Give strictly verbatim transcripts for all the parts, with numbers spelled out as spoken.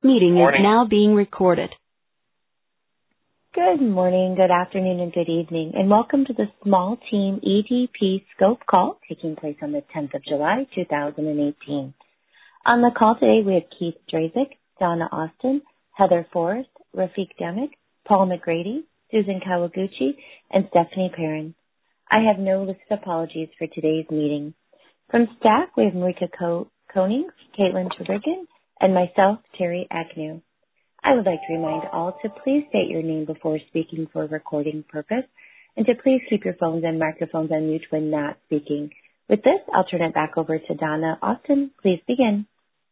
Meeting is now being recorded. Good morning, good afternoon, and good evening, and welcome to the Small Team E D P Scope call taking place on the tenth of July, two thousand eighteen. On the call today, we have Keith Drazik, Donna Austin, Heather Forrest, Rafiq Demick, Paul McGrady, Susan Kawaguchi, and Stephanie Perrin. I have no listed apologies for today's meeting. From staff, we have Marika Co- Koning, Caitlin Trevigan, and myself, Terry Agnew. I would like to remind all to please state your name before speaking for recording purpose, and to please keep your phones and microphones on mute when not speaking. With this, I'll turn it back over to Donna Austin. Please begin.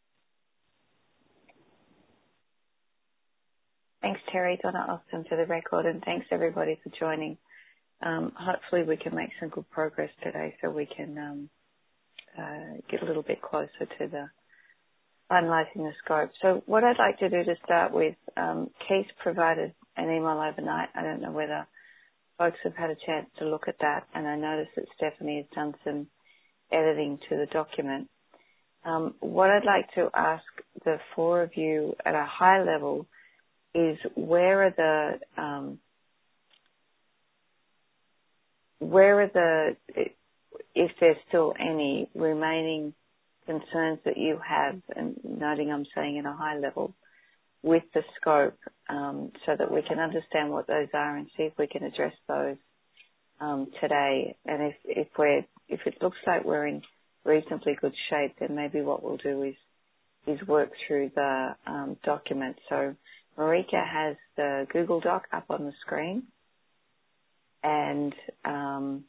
Thanks, Terry. Donna Austin for the record, and thanks everybody for joining. Um, hopefully we can make some good progress today so we can um, uh, get a little bit closer to the finalising the scope. So what I'd like to do to start with, um, Keith provided an email overnight. I don't know whether folks have had a chance to look at that, and I noticed that Stephanie has done some editing to the document. Um, what I'd like to ask the four of you at a high level is where are the um, where are the, if there's still any remaining concerns that you have, and noting I'm saying at a high level, with the scope, um, so that we can understand what those are and see if we can address those um, today. And if, if we're if it looks like we're in reasonably good shape, then maybe what we'll do is is work through the um, document. So Marika has the Google Doc up on the screen, and um,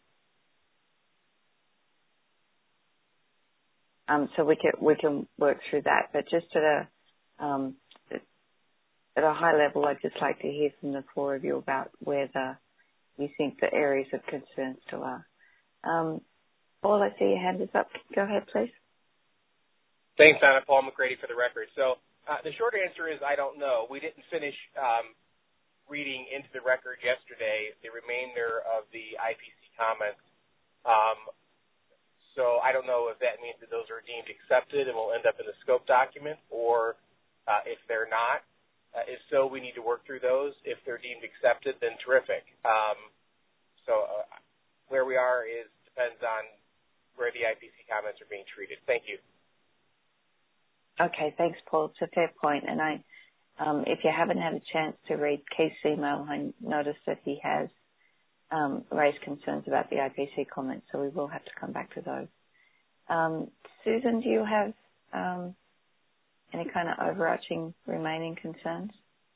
Um, so we can we can work through that, but just at a um, at a high level, I'd just like to hear from the four of you about where the you think the areas of concern still are. Um, Paul, I see your hand is up. Go ahead, please. Thanks, Anna. Paul McGrady for the record. So uh, the short answer is I don't know. We didn't finish um, reading into the record yesterday the remainder of the I P C comments. Um, So I don't know if that means that those are deemed accepted and will end up in the scope document, or uh, if they're not. Uh, if so, we need to work through those. If they're deemed accepted, then terrific. Um, so uh, where we are is depends on where the I P C comments are being treated. Thank you. Okay, thanks, Paul. It's a fair point. And I, um, if you haven't had a chance to read Keith's email, I noticed that he has Um, raised concerns about the I P C comments, so we will have to come back to those. Um, Susan, do you have um, any kind of overarching remaining concerns?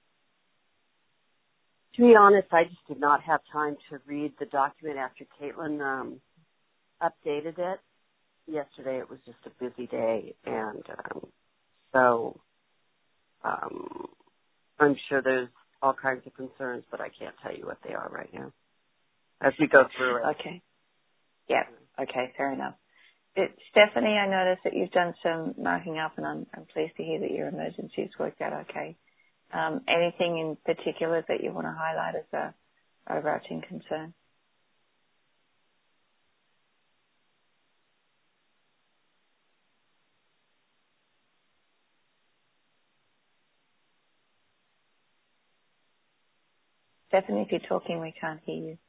To be honest, I just did not have time to read the document after Caitlin um, updated it. Yesterday it was just a busy day, and um, so um, I'm sure there's all kinds of concerns, but I can't tell you what they are right now as we go through it. Okay. Yeah. Okay. Fair enough. It, Stephanie, I noticed that you've done some marking up, and I'm, I'm pleased to hear that your emergencies worked out okay. Um, anything in particular that you want to highlight as a overarching concern? Stephanie, if you're talking, we can't hear you.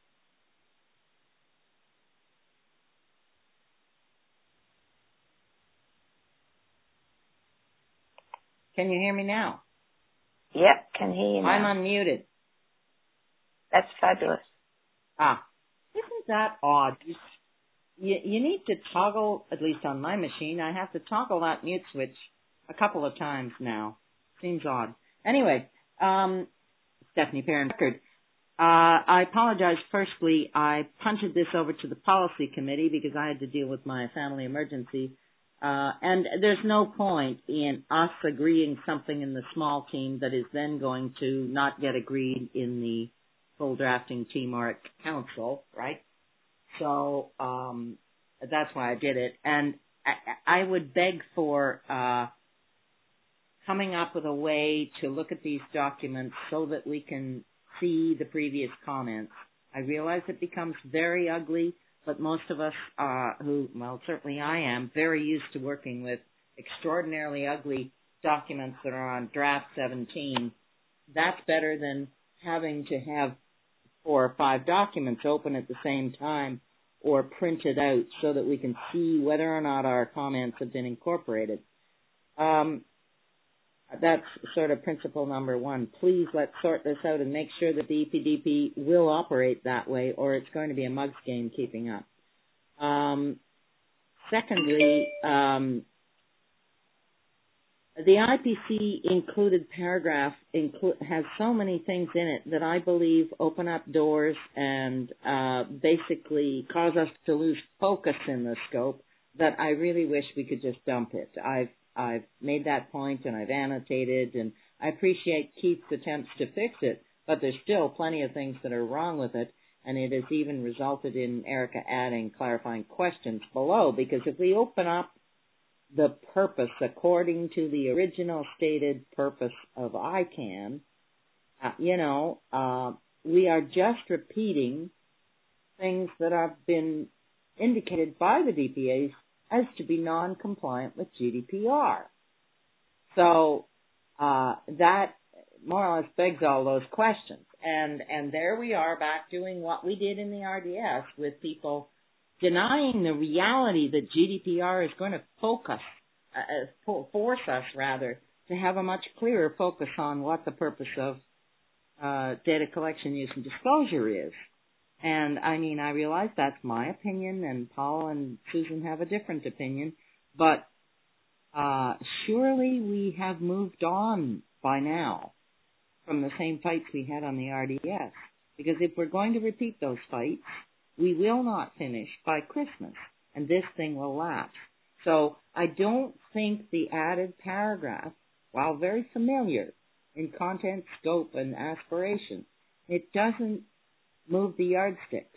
Can you hear me now? Yep, can hear you now. I'm unmuted. That's fabulous. Ah, isn't that odd? You, you, you need to toggle, at least on my machine, I have to toggle that mute switch a couple of times now. Seems odd. Anyway, um, Stephanie Perrin. Uh, I apologize. Firstly, I punted this over to the policy committee because I had to deal with my family emergency. Uh, and there's no point in us agreeing something in the small team that is then going to not get agreed in the full drafting team or at council, right? So um, that's why I did it. And I, I would beg for uh, coming up with a way to look at these documents so that we can see the previous comments. I realize it becomes very ugly, but most of us uh, who, well, certainly I am, very used to working with extraordinarily ugly documents that are on draft seventeen, that's better than having to have four or five documents open at the same time or printed out so that we can see whether or not our comments have been incorporated. Um, that's sort of principle number one. Please let's sort this out and make sure that the E P D P will operate that way, or it's going to be a mug's game keeping up. Um, secondly, um, the I P C included paragraph inclu- has so many things in it that I believe open up doors and uh, basically cause us to lose focus in the scope that I really wish we could just dump it. I've I've made that point and I've annotated, and I appreciate Keith's attempts to fix it, but there's still plenty of things that are wrong with it, and it has even resulted in Erica adding clarifying questions below, because if we open up the purpose according to the original stated purpose of I CANN, uh, you know, uh, we are just repeating things that have been indicated by the D P As as to be non-compliant with G D P R. So uh, that more or less begs all those questions. And and there we are back doing what we did in the R D S with people denying the reality that G D P R is going to focus, uh, force us rather, to have a much clearer focus on what the purpose of uh, data collection, use, and disclosure is. And, I mean, I realize that's my opinion, and Paul and Susan have a different opinion, but uh, surely we have moved on by now from the same fights we had on the R D S. Because if we're going to repeat those fights, we will not finish by Christmas, and this thing will lapse. So I don't think the added paragraph, while very familiar in content, scope, and aspiration, it doesn't move the yardsticks.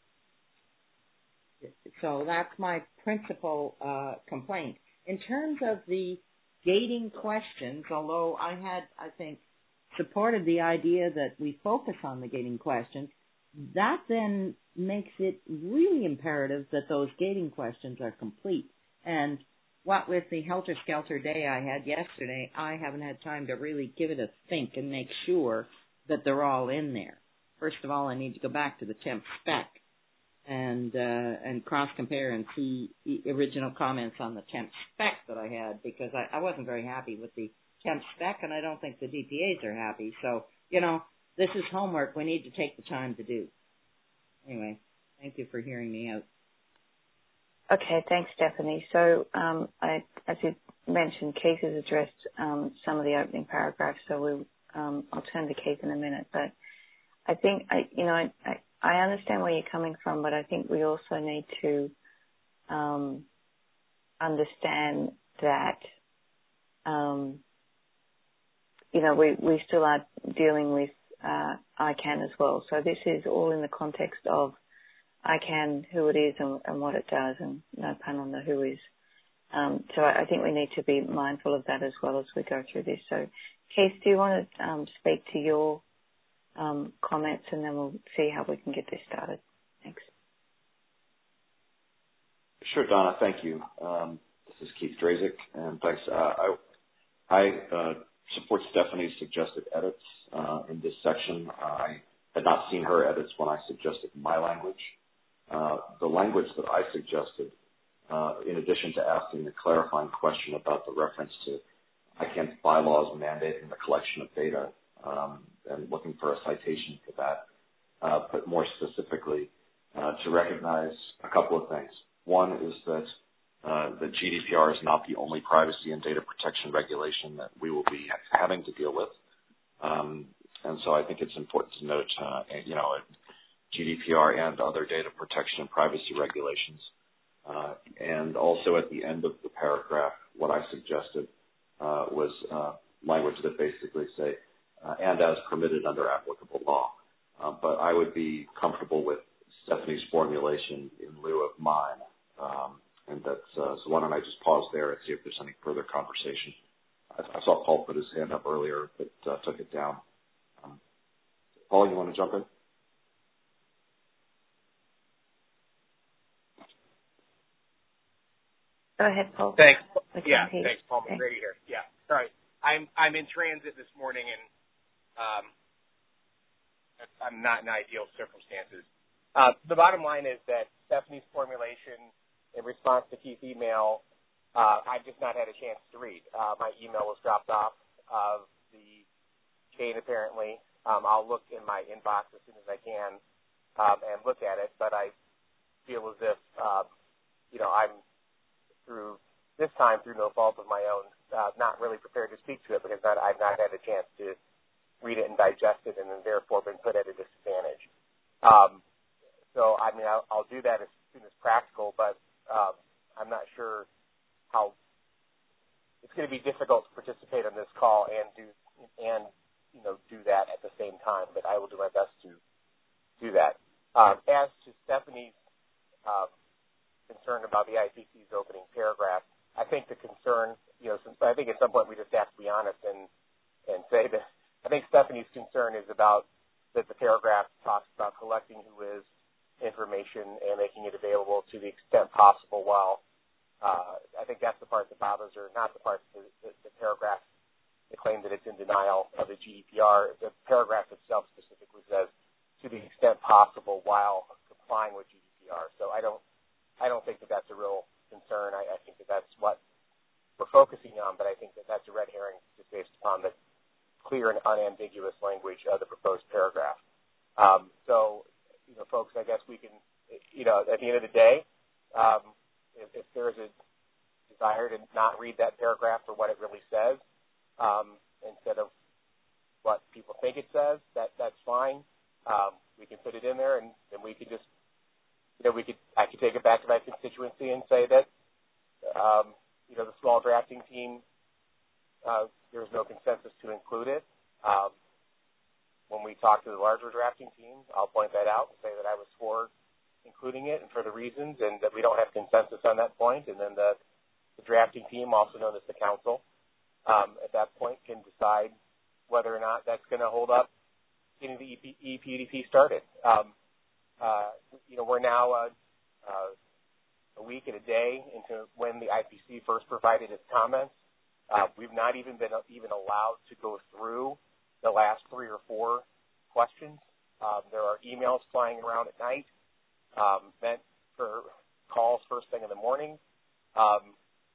So that's my principal uh, complaint. In terms of the gating questions, although I had, I think, supported the idea that we focus on the gating questions, that then makes it really imperative that those gating questions are complete. And what with the helter-skelter day I had yesterday, I haven't had time to really give it a think and make sure that they're all in there. First of all, I need to go back to the temp spec and uh, and cross-compare and see the original comments on the temp spec that I had, because I, I wasn't very happy with the temp spec, and I don't think the D P As are happy. So, you know, this is homework we need to take the time to do. Anyway, thank you for hearing me out. Okay, thanks, Stephanie. So, um, I, as you mentioned, Keith has addressed um, some of the opening paragraphs, so we'll, um, I'll turn to Keith in a minute. But I think, I, you know, I, I, I understand where you're coming from, but I think we also need to um, understand that, um, you know, we, we still are dealing with uh, I CANN as well. So this is all in the context of I CANN, who it is and, and what it does, and no pun on the who is. Um, so I, I think we need to be mindful of that as well as we go through this. So, Keith, do you want to um, speak to your um, comments, and then we'll see how we can get this started? Thanks. Sure, Donna. Thank you. Um, this is Keith Drazik, and thanks. Uh, I, I uh, support Stephanie's suggested edits uh, in this section. I had not seen her edits when I suggested my language. Uh, the language that I suggested, uh, in addition to asking the clarifying question about the reference to I CANN's bylaws mandating the collection of data um, and looking for a citation for that, uh, but more specifically uh, to recognize a couple of things. One is that uh, the G D P R is not the only privacy and data protection regulation that we will be having to deal with. Um, and so I think it's important to note, uh, you know, G D P R and other data protection and privacy regulations. Uh, and also at the end of the paragraph, what I suggested uh, was uh, language that basically say, uh, and as permitted under applicable law. Uh, but I would be comfortable with Stephanie's formulation in lieu of mine. Um, and that's, uh, so why don't I just pause there and see if there's any further conversation. I, I saw Paul put his hand up earlier, but uh, took it down. Um, Paul, you want to jump in? Go ahead, Paul. Thanks. We yeah, hear. thanks, Paul Thanks. McGrady here. Yeah. Sorry, I'm I'm in transit this morning, and um, I'm not in ideal circumstances. Uh, the bottom line is that Stephanie's formulation in response to Keith's email, uh, I've just not had a chance to read. Uh, my email was dropped off of the chain, apparently. Um, I'll look in my inbox as soon as I can um, and look at it, but I feel as if, um, you know, I'm through this time, through no fault of my own, uh, not really prepared to speak to it because not, I've not had a chance to read it and digest it and then therefore been put at a disadvantage. Um, so, I mean, I'll, I'll do that as soon as practical, but um, I'm not sure how it's going to be difficult to participate on this call and do and you know do that at the same time. But I will do my best to do that. Um, as to Stephanie's um, concern about the I P C's opening paragraph, I think the concern, you know, since I think at some point we just have to be honest and and say that I think Stephanie's concern is about that the paragraph talks about collecting who is information and making it available to the extent possible while uh, I think that's the part that bothers her, not the part, the, the, the paragraph, the claim that it's in denial of the G D P R. The paragraph itself specifically says to the extent possible while complying with G D P R. So I don't, I don't think that that's a real concern. I, I think that that's what we're focusing on, but I think that that's a red herring just based upon the clear and unambiguous language of the proposed paragraph. Um, so, you know, folks, I guess we can, you know, at the end of the day, um, if, if there's a desire to not read that paragraph for what it really says, um, instead of what people think it says, that that's fine. Um, we can put it in there, and then we could just, you know, we could, I could take it back to my constituency and say that, um, you know, the small drafting team, uh, there was no consensus to include it. Um, When we talk to the larger drafting team, I'll point that out and say that I was for including it and for the reasons and that we don't have consensus on that point. And then the, the drafting team, also known as the council, um, at that point can decide whether or not that's going to hold up getting the E P D P started. Um, uh, you know, we're now uh, uh, a week and a day into when the I P C first provided its comments. Uh, we've not even been even allowed to go through the last three or four questions. Um, there are emails flying around at night um, meant for calls first thing in the morning. Um,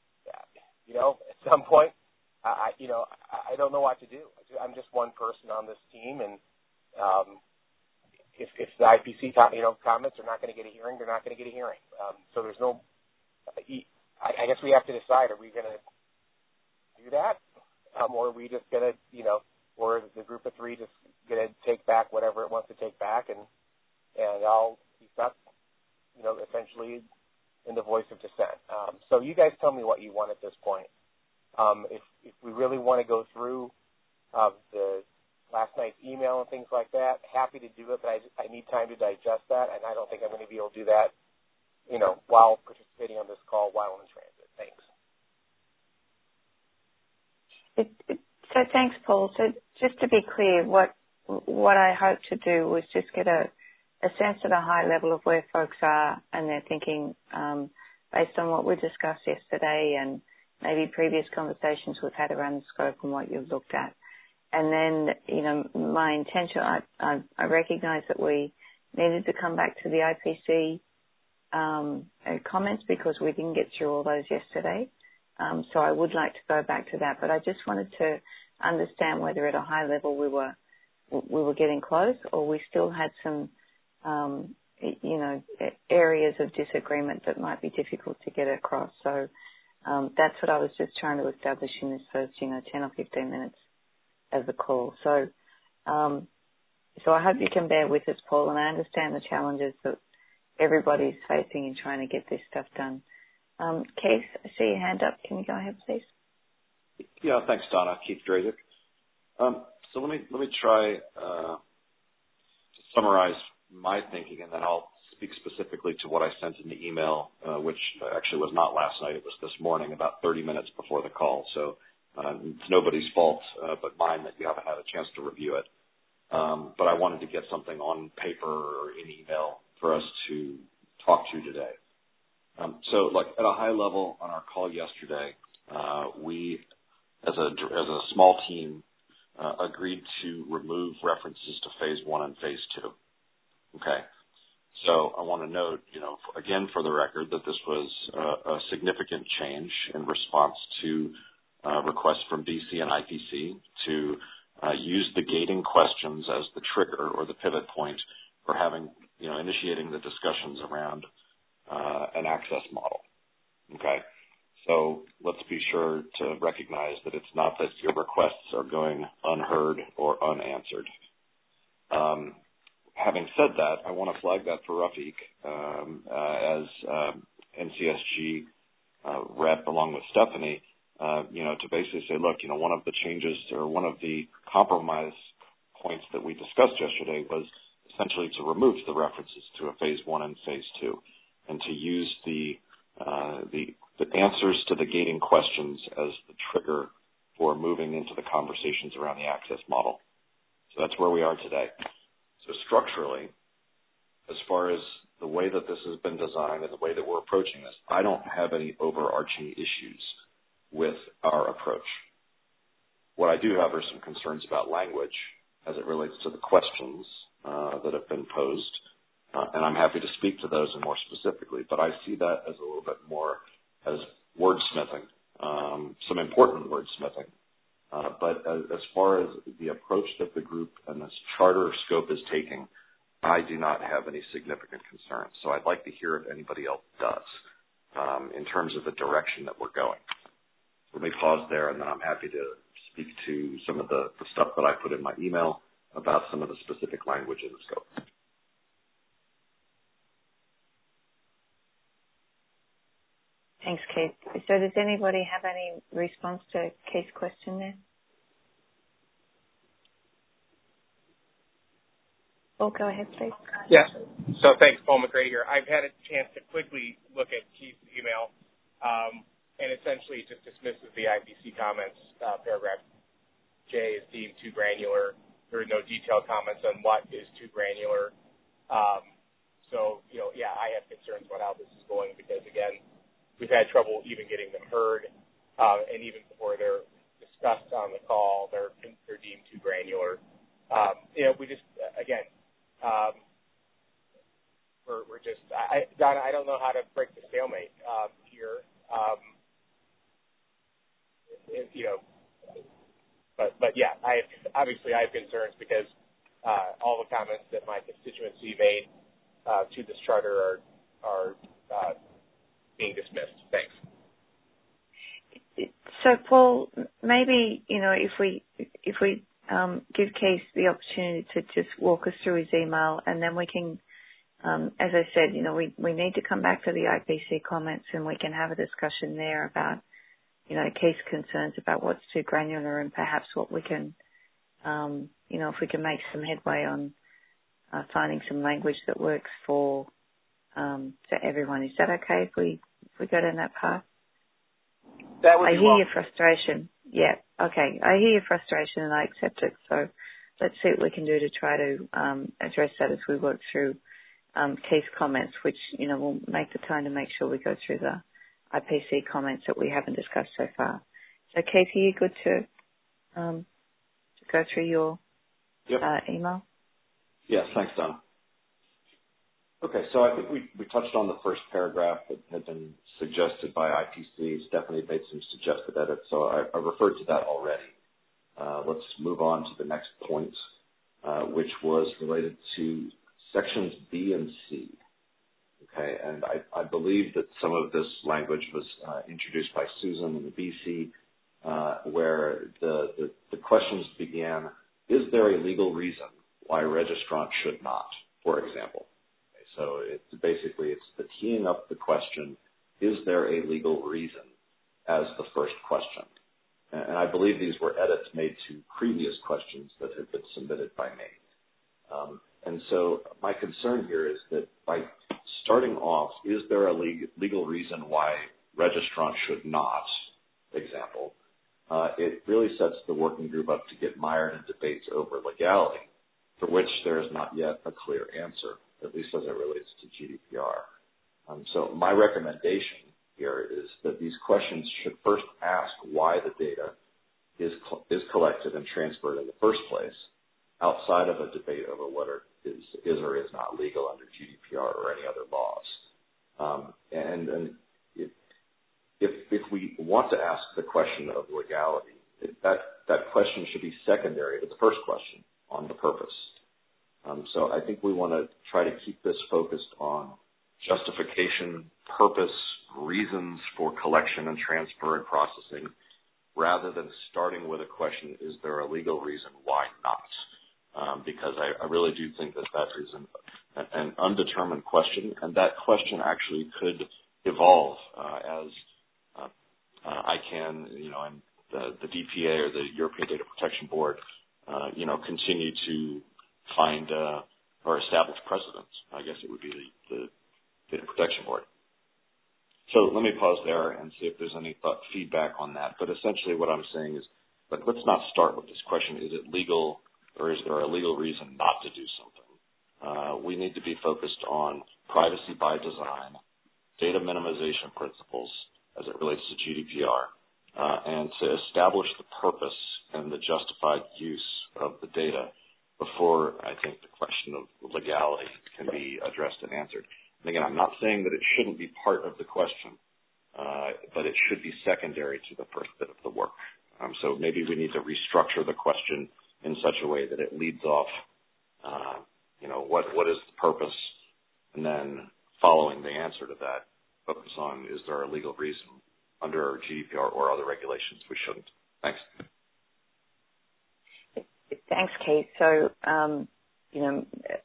you know, at some point, I, you know, I don't know what to do. I'm just one person on this team, and um, if, if the I P C, you know, comments are not going to get a hearing, they're not going to get a hearing. Um, so there's no. I, I guess we have to decide: are we going to do that, um, or are we just going to, you know? Or the group of three just going to take back whatever it wants to take back, and and I'll be stuck, you know, essentially in the voice of dissent. Um, so you guys tell me what you want at this point. Um, if if we really want to go through uh, the last night's email and things like that, happy to do it, but I, I need time to digest that, and I don't think I'm going to be able to do that, you know, while participating on this call while in transit. Thanks. It, it, so thanks, Paul. So just to be clear, what what I hope to do was just get a, a sense at a high level of where folks are and their thinking um, based on what we discussed yesterday and maybe previous conversations we've had around the scope and what you've looked at. And then, you know, my intention, I, I, I recognize that we needed to come back to the I P C um, comments because we didn't get through all those yesterday. Um, so I would like to go back to that, but I just wanted to understand whether at a high level we were we were getting close, or we still had some, um, you know, areas of disagreement that might be difficult to get across. So um, that's what I was just trying to establish in this first, you know, ten or fifteen minutes of the call. So, um, so I hope you can bear with us, Paul, and I understand the challenges that everybody's facing in trying to get this stuff done. Um, Keith, I see your hand up. Can you go ahead, please? Yeah, thanks, Donna. Keith Drazik. Um, so let me let me try uh, to summarize my thinking, and then I'll speak specifically to what I sent in the email, uh, which actually was not last night. It was this morning, about thirty minutes before the call. So uh, it's nobody's fault uh, but mine that you haven't had a chance to review it. Um, but I wanted to get something on paper or in email for us to talk to today. Um, so, look, at a high level on our call yesterday, uh, we as a, as a small team, uh, agreed to remove references to phase one and phase two. Okay. So I want to note, you know, again for the record, that this was uh, a significant change in response to uh, requests from B C and I P C to uh, use the gating questions as the trigger or the pivot point for having, you know, initiating the discussions around uh, an access model. Okay. So let's be sure to recognize that it's not that your requests are going unheard or unanswered. Um, having said that, I want to flag that for Rafiq um, uh, as um, N C S G uh, rep along with Stephanie, uh, you know, to basically say, look, you know, one of the changes or one of the compromise points that we discussed yesterday was essentially to remove the references to a phase one and phase two and to use the uh, the the answers to the gating questions as the trigger for moving into the conversations around the access model. So that's where we are today. So structurally, as far as the way that this has been designed and the way that we're approaching this, I don't have any overarching issues with our approach. What I do have are some concerns about language as it relates to the questions uh, that have been posed, uh, and I'm happy to speak to those and more specifically, but I see that as a little bit more as wordsmithing, um, some important wordsmithing. Uh, but as, as far as the approach that the group and this charter scope is taking, I do not have any significant concerns. So I'd like to hear if anybody else does um, in terms of the direction that we're going. Let me pause there, and then I'm happy to speak to some of the, the stuff that I put in my email about some of the specific language in the scope. Thanks, Keith. So does anybody have any response to Keith's question there? Oh, go ahead, please. Yes. So thanks, Paul McGrady here. I've had a chance to quickly look at Keith's email, um, and essentially just dismisses the I P C comments. Uh, paragraph J is deemed too granular. There are no detailed comments on what is too granular. Um, so, you know, yeah, I have concerns about how this is going because, again, we've had trouble even getting them heard, uh, and even before they're discussed on the call, they're, they're deemed too granular. Um, you know, we just, again, um, we're, we're just, I, Donna, I don't know how to break the stalemate um, here. Um, it, you know, but but yeah, I have, obviously I have concerns because uh, all the comments that my constituency made uh, to this charter are are uh, being dismissed. Thanks. So, Paul, maybe, you know, if we if we um, give Keith the opportunity to just walk us through his email, and then we can, um, as I said, you know, we, we need to come back to the I P C comments, and we can have a discussion there about, you know, Keith's concerns about what's too granular and perhaps what we can, um, you know, if we can make some headway on uh, finding some language that works for um, for everyone. Is that okay if we if we go down that path? That would I be hear welcome. your frustration. Yeah, okay. I hear your frustration and I accept it. So let's see what we can do to try to um, address that as we work through um, Keith's comments, which, you know, we'll make the time to make sure we go through the I P C comments that we haven't discussed so far. So, Keith, are you good to, um, to go through your yep. uh, email? Yes, thanks, Donna. Okay, so I think we, we touched on the first paragraph that had been suggested by I P C. Stephanie made some suggested edits, so I, I referred to that already. Uh, let's move on to the next point, uh, which was related to sections B and C. Okay, and I, I believe that some of this language was uh, introduced by Susan in the B C, uh, where the, the, the questions began, is there a legal reason why a registrant should not, for example? So it's basically, it's the teeing up the question, is there a legal reason, as the first question. And I believe these were edits made to previous questions that had been submitted by me. Um, and so my concern here is that by starting off, is there a legal reason why registrant should not, example, uh, it really sets the working group up to get mired in debates over legality, for which there is not yet a clear answer, at least as it relates to G D P R. Um, so my recommendation here is that these questions should first ask why the data is is collected and transferred in the first place, outside of a debate over whether it is, is or is not legal under G D P R or any other laws. Um, and and if, if if we want to ask the question of legality, it, that that question should be secondary to the first question on the purpose. Um, so I think we want to try to keep this focused on justification, purpose, reasons for collection and transfer and processing, rather than starting with a question, is there a legal reason why not? Um, because I, I really do think that that is an, an undetermined question, and that question actually could evolve uh, as uh, uh, I can, you know, and the, the D P A or the European Data Protection Board, uh, you know, continue to find uh, or establish precedents. I guess it would be the, the Data Protection Board. So let me pause there and see if there's any thought, feedback on that. But essentially what I'm saying is, but let's not start with this question, is it legal or is there a legal reason not to do something? Uh, we need to be focused on privacy by design, data minimization principles as it relates to G D P R, uh, and to establish the purpose and the justified use of the data before I think the question of legality can be addressed and answered. And again, I'm not saying that it shouldn't be part of the question, uh, but it should be secondary to the first bit of the work. Um, so maybe we need to restructure the question in such a way that it leads off, uh, you know, what what is the purpose, and then following the answer to that, focus on, is there a legal reason under G D P R or other regulations we shouldn't? Thanks. Thanks, Keith. So, um, you know,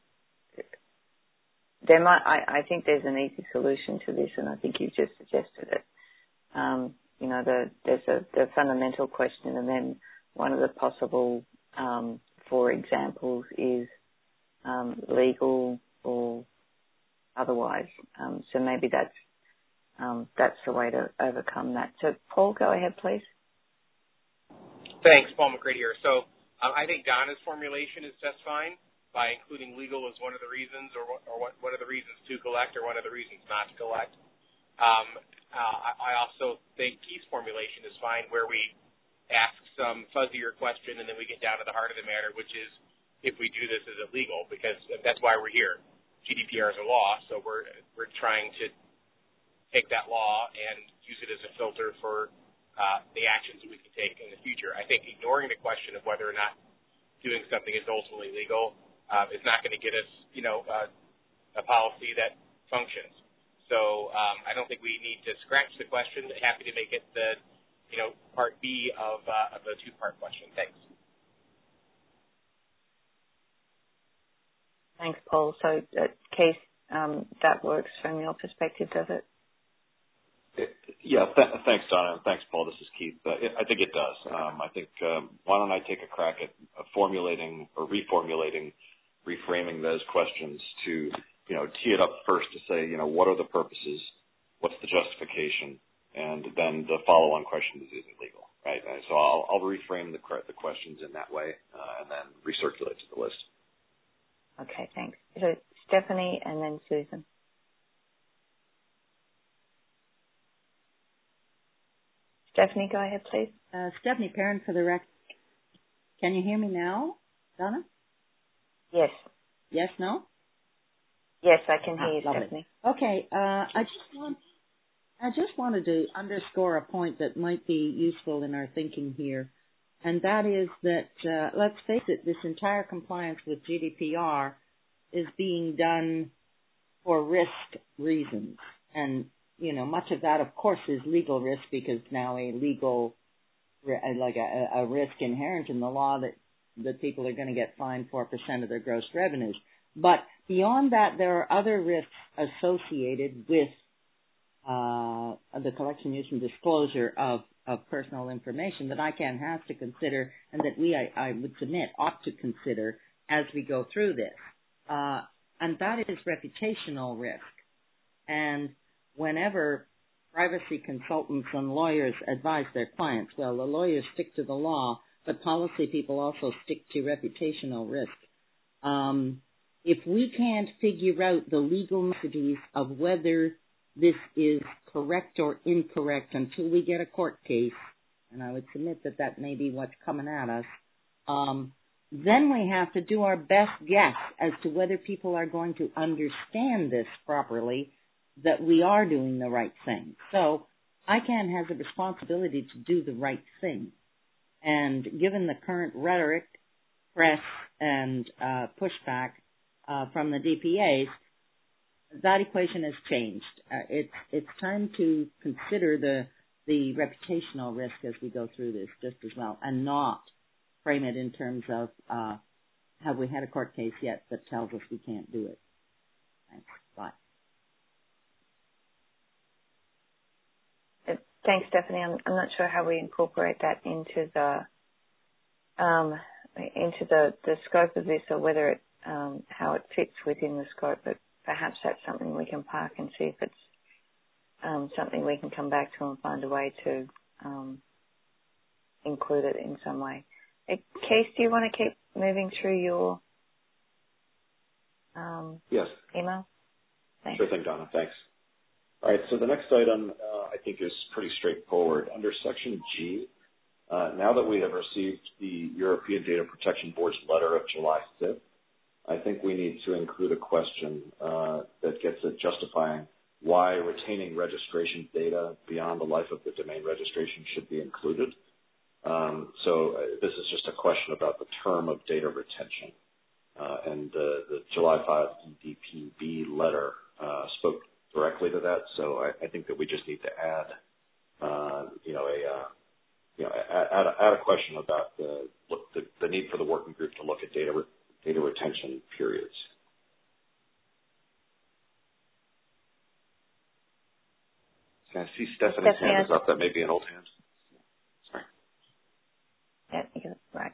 there might, I, I think there's an easy solution to this, and I think you've just suggested it. Um, you know, the, there's a the fundamental question, and then one of the possible, um, for examples, is um, legal or otherwise. Um, so maybe that's um, that's the way to overcome that. So, Paul, go ahead, please. Thanks, Paul McCready here. So, um, I think Donna's formulation is just fine, by including legal as one of the reasons, or, or one of the reasons to collect, or one of the reasons not to collect. Um, uh, I also think Keith's formulation is fine, where we ask some fuzzier question and then we get down to the heart of the matter, which is, if we do this, is it legal? Because that's why we're here. G D P R is a law, so we're we're trying to take that law and use it as a filter for uh, the actions that we can take in the future. I think ignoring the question of whether or not doing something is ultimately legal Uh, it's not going to get us, you know, uh, a policy that functions. So um, I don't think we need to scratch the question. Happy to make it the, you know, part B of, uh, of the two-part question. Thanks. Thanks, Paul. So, uh, Keith, um, that works from your perspective, does it? it yeah. Th- thanks, Donna, and thanks, Paul. This is Keith. Uh, it, I think it does. Um, I think um, why don't I take a crack at uh, formulating or reformulating reframing those questions to, you know, tee it up first to say, you know, what are the purposes, what's the justification, and then the follow-on question is, is it legal, right? And so I'll, I'll reframe the, the questions in that way uh, and then recirculate to the list. Okay, thanks. So Stephanie and then Susan. Stephanie, go ahead, please. Uh, Stephanie Perrin for the record. Can you hear me now, Donna? Yes. Yes, no? Yes, I can hear ah, you, lovely. Stephanie. Okay, uh, I just want, I just wanted to underscore a point that might be useful in our thinking here, and that is that, uh, let's face it, this entire compliance with G D P R is being done for risk reasons. And, you know, much of that, of course, is legal risk, because now a legal, like a, a risk inherent in the law that that people are going to get fined four percent of their gross revenues. But beyond that, there are other risks associated with uh, the collection, use, and disclosure of, of personal information that I C A N has to consider, and that we, I, I would submit, ought to consider as we go through this. Uh, and that is reputational risk. And whenever privacy consultants and lawyers advise their clients, well, the lawyers stick to the law, but policy people also stick to reputational risk. Um, if we can't figure out the legal niceties of whether this is correct or incorrect until we get a court case, and I would submit that that may be what's coming at us, um, then we have to do our best guess as to whether people are going to understand this properly, that we are doing the right thing. So I C A N has a responsibility to do the right thing. And given the current rhetoric, press, and uh, pushback uh, from the D P As, that equation has changed. Uh, it's it's time to consider the the reputational risk as we go through this just as well, and not frame it in terms of uh, have we had a court case yet that tells us we can't do it. Thanks. Bye. Thanks, Stephanie. I'm, I'm not sure how we incorporate that into the um, into the, the scope of this, or whether it um, how it fits within the scope. But perhaps that's something we can park and see if it's um, something we can come back to and find a way to um, include it in some way. Uh, Keith, do you want to keep moving through your um, yes. email? Thanks. Sure thing, Donna. Thanks. All right, so the next item uh, I think is pretty straightforward. Under Section G, uh, now that we have received the European Data Protection Board's letter of July fifth, I think we need to include a question uh, that gets at justifying why retaining registration data beyond the life of the domain registration should be included. Um, so uh, this is just a question about the term of data retention. Uh, and uh, the July fifth E D P B letter uh, spoke directly to that, so I, I think that we just need to add, uh, you know, a, uh, you know, add, add a question about the, the the need for the working group to look at data re, data retention periods. Can I see Stephanie's Stephanie, hand is up? That may be an old hand. Sorry. Yeah, you're right.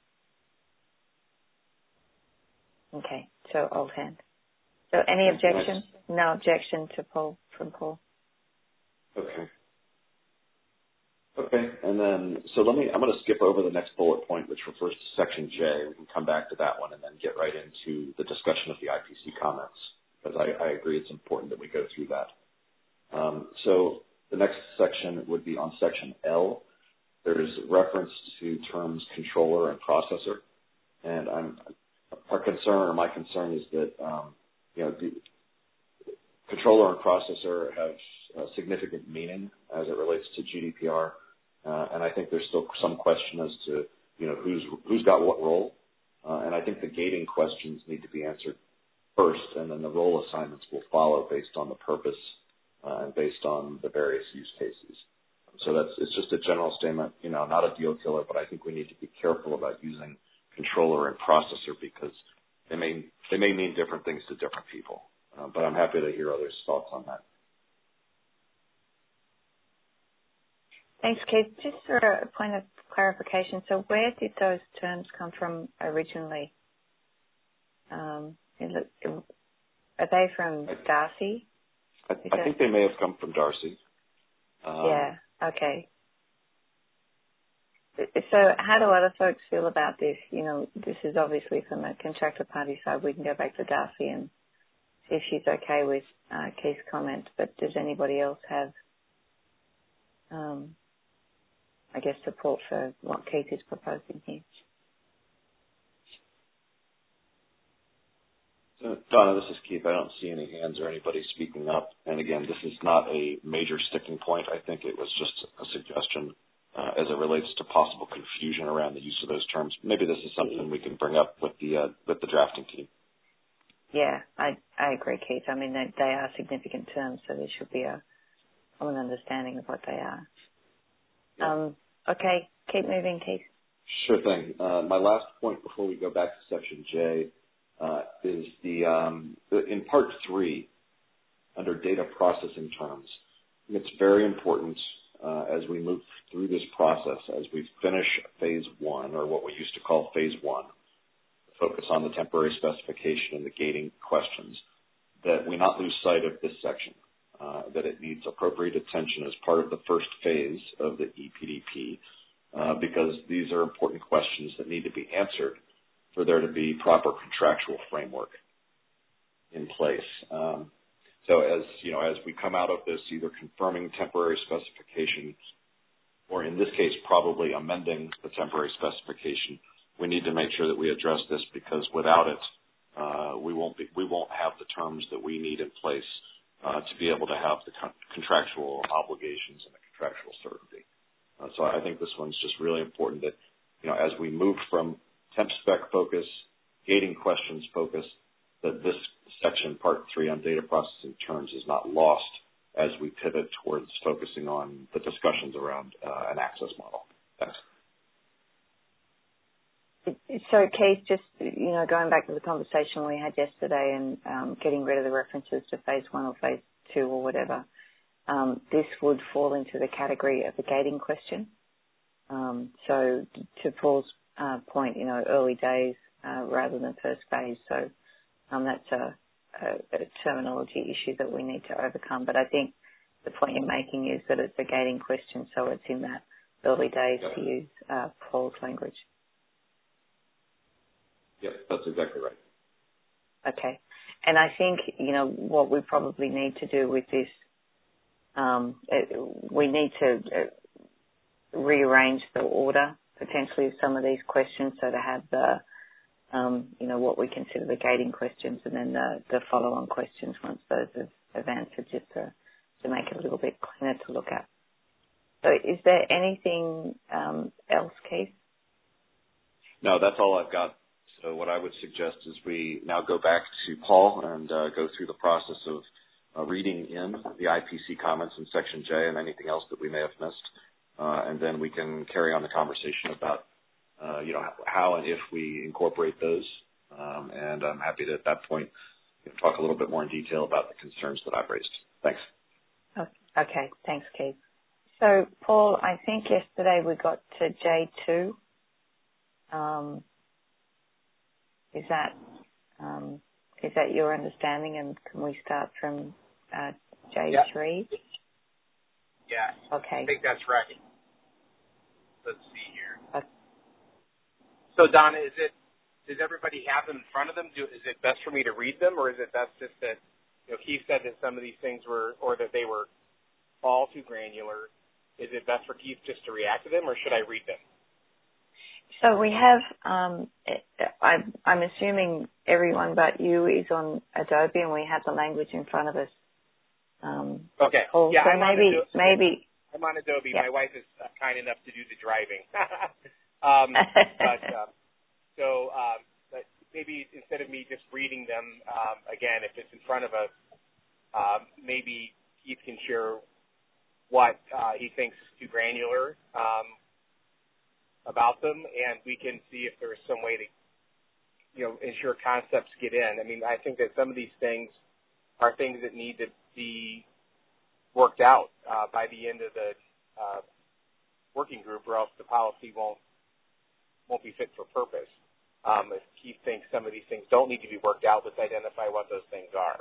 Okay, so old hand. So any objection? No objection to Paul, from Paul. Okay. Okay, and then, so let me, I'm going to skip over the next bullet point, which refers to Section J. We can come back to that one and then get right into the discussion of the I P C comments, because I, I agree it's important that we go through that. Um, so the next section would be on Section L. There's reference to terms controller and processor, and I'm, our concern, or my concern is that, um, you know, the controller and processor have uh, significant meaning as it relates to G D P R, uh, and I think there's still some question as to, you know, who's who's got what role, uh, and I think the gating questions need to be answered first, and then the role assignments will follow based on the purpose uh, and based on the various use cases. So that's it's just a general statement, you know, not a deal killer, but I think we need to be careful about using controller and processor because they may they may mean different things to different people. Uh, but I'm happy to hear others' thoughts on that. Thanks, Keith. Just for a point of clarification, so where did those terms come from originally? Um, is it, are they from Darcy? I, I think they may have come from Darcy. Um, yeah, okay. So how do other folks feel about this? You know, this is obviously from a contractor party side. We can go back to Darcy and see if she's okay with uh, Keith's comment. But does anybody else have, um, I guess, support for what Keith is proposing here? So, Donna, this is Keith. I don't see any hands or anybody speaking up. And again, this is not a major sticking point. I think it was just a suggestion uh, as it relates to possible confusion around the use of those terms. Maybe this is something we can bring up with the uh, with the drafting team. Yeah, I I agree, Keith. I mean, they, they are significant terms, so there should be a common understanding of what they are. Yeah. Um, okay, keep moving, Keith. Sure thing. Uh, my last point before we go back to Section J uh, is the, um, the in Part three, under data processing terms, it's very important uh, as we move through this process, as we finish Phase one, or what we used to call Phase one, focus on the temporary specification and the gating questions, that we not lose sight of this section, uh, that it needs appropriate attention as part of the first phase of the E P D P, uh, because these are important questions that need to be answered for there to be proper contractual framework in place. Um, so as, you know, as we come out of this, either confirming temporary specification or in this case, probably amending the temporary specification, we need to make sure that we address this, because without it, uh, we won't be, we won't have the terms that we need in place uh, to be able to have the con- contractual obligations and the contractual certainty. Uh, so I think this one's just really important that, you know, as we move from temp spec focus, gating questions focus, that this section, part three on data processing terms, is not lost as we pivot towards focusing on the discussions around uh, an access model. Thanks. So, Keith, just, you know, going back to the conversation we had yesterday and um, getting rid of the references to phase one or phase two or whatever, um, this would fall into the category of the gating question. Um, so, to Paul's uh, point, you know, early days uh, rather than first phase. So, um, that's a, a, a terminology issue that we need to overcome. But I think the point you're making is that it's a gating question, so it's in that early days, to use uh, Paul's language. Yep, that's exactly right. Okay. And I think, you know, what we probably need to do with this, um, it, we need to uh, rearrange the order potentially of some of these questions, so to have the, um, you know, what we consider the gating questions and then the, the follow-on questions once those have, have answered, just to, to make it a little bit cleaner to look at. So is there anything um, else, Keith? No, that's all I've got. So what I would suggest is we now go back to Paul and uh, go through the process of uh, reading in the I P C comments in Section J and anything else that we may have missed, uh, and then we can carry on the conversation about, uh, you know, how and if we incorporate those. Um, and I'm happy to, at that point, you know, talk a little bit more in detail about the concerns that I've raised. Thanks. Okay. Thanks, Keith. So, Paul, I think yesterday we got to J two. Um, Is that um, is that your understanding, and can we start from uh, J three? Yeah. Okay. I think that's right. Let's see here. Okay. So, Donna, is it, does everybody have them in front of them? Do, is it best for me to read them, or is it best just that, you know, Keith said that some of these things were, or that they were all too granular. Is it best for Keith just to react to them, or should I read them? So we have, um, I, I'm assuming everyone but you is on Adobe, and we have the language in front of us. Um, okay. Paul, yeah, so I'm maybe, on Adobe. maybe. I'm on Adobe. Yeah. My wife is kind enough to do the driving. um, but um, so um, but maybe instead of me just reading them um, again, if it's in front of us, um, maybe Keith can share what uh, he thinks is too granular um, about them, and we can see if there's some way to, you know, ensure concepts get in. I mean, I think that some of these things are things that need to be worked out uh, by the end of the uh, working group, or else the policy won't won't be fit for purpose. Um, if Keith thinks some of these things don't need to be worked out, let's identify what those things are.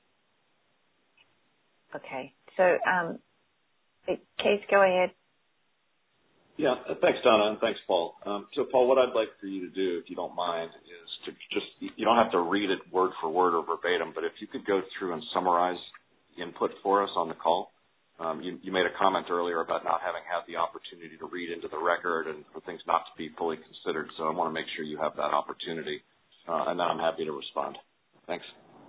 Okay. So, um, Keith, go ahead. Yeah, thanks, Donna, and thanks, Paul. Um, so, Paul, what I'd like for you to do, if you don't mind, is to just, you don't have to read it word for word or verbatim, but if you could go through and summarize input for us on the call. Um, you, you made a comment earlier about not having had the opportunity to read into the record and for things not to be fully considered, so I want to make sure you have that opportunity, uh, and then I'm happy to respond. Thanks.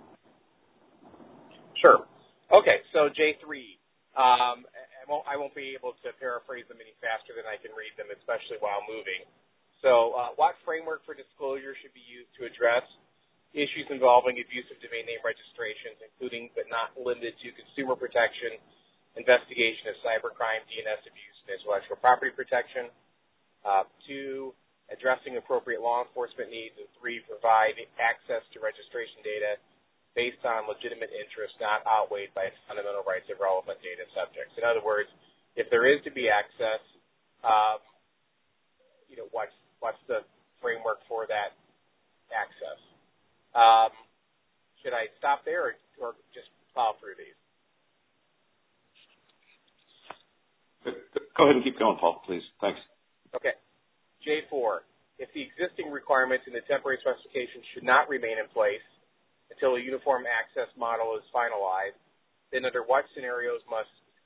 Sure. Okay, so J three. Um, I won't, I won't be able to paraphrase them any faster than I can read them, especially while moving. So uh, what framework for disclosure should be used to address issues involving abusive domain name registrations, including but not limited to consumer protection, investigation of cybercrime, D N S abuse, and intellectual property protection. Uh, two, addressing appropriate law enforcement needs. And three, provide access to registration data based on legitimate interest not outweighed by fundamental rights of relevant data subjects. In other words, if there is to be access, uh, you know, what's, what's the framework for that access? Um, should I stop there or, or just plow through these? Go ahead and keep going, Paul, please. Thanks. Okay. J four, if the existing requirements in the temporary specification should not remain in place until a uniform access model is finalized, then under what scenarios must